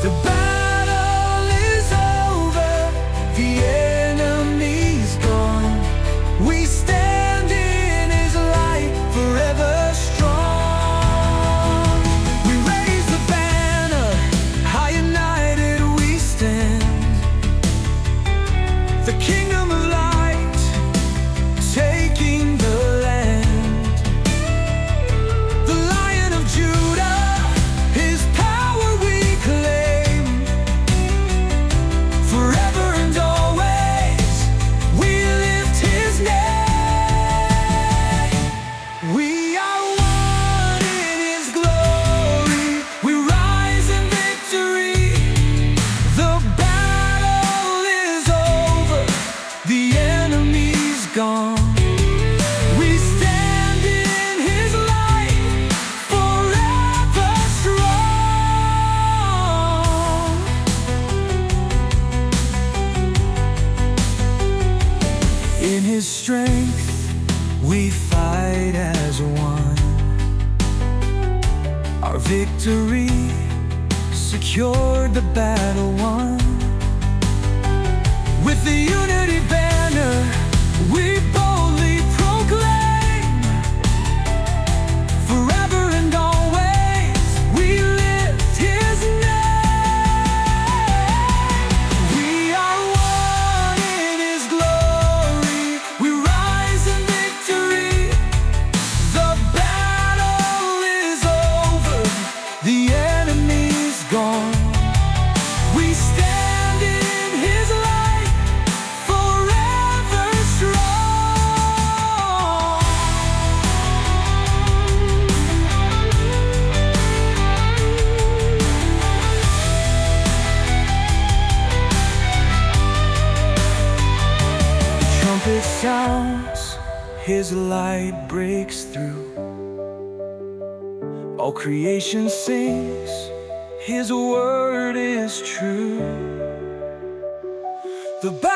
The battle is over, the enemy's gone. We stand in His light, forever strong. We raise the banner, high united we stand. The kingdom of light, taking the land. The Lion of Judah, His power we claim. Forever and always, we lift His name. We are one in His glory, we rise in victory. The battle is over, the enemy's gone. We stand in His light, forever strong. In His strength, we fight as one. Our victory secured, the battle won. With the unity banner, we boldly proclaim. Forever and always, we lift His name. We are one in His glory, we rise in victory. The battle is over, the enemy's gone. We stand in His light, forever strong. The trumpet sounds, His light breaks through. All creation sings, His word is true. The